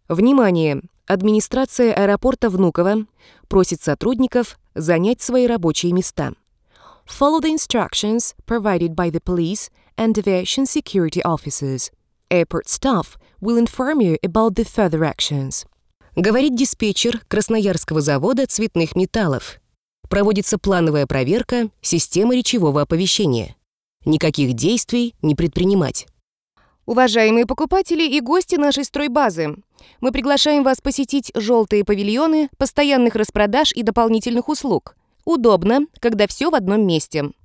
Внимание! Администрация аэропорта Внуково просит сотрудников занять свои рабочие места. Follow the instructions provided by the police and aviation security officers. Airport staff will inform you about the further actions. Говорит диспетчер Красноярского завода цветных металлов. Проводится плановая проверка системы речевого оповещения. Никаких действий не предпринимать. Уважаемые покупатели и гости нашей стройбазы, мы приглашаем вас посетить желтые павильоны постоянных распродаж и дополнительных услуг. Удобно, когда все в одном месте.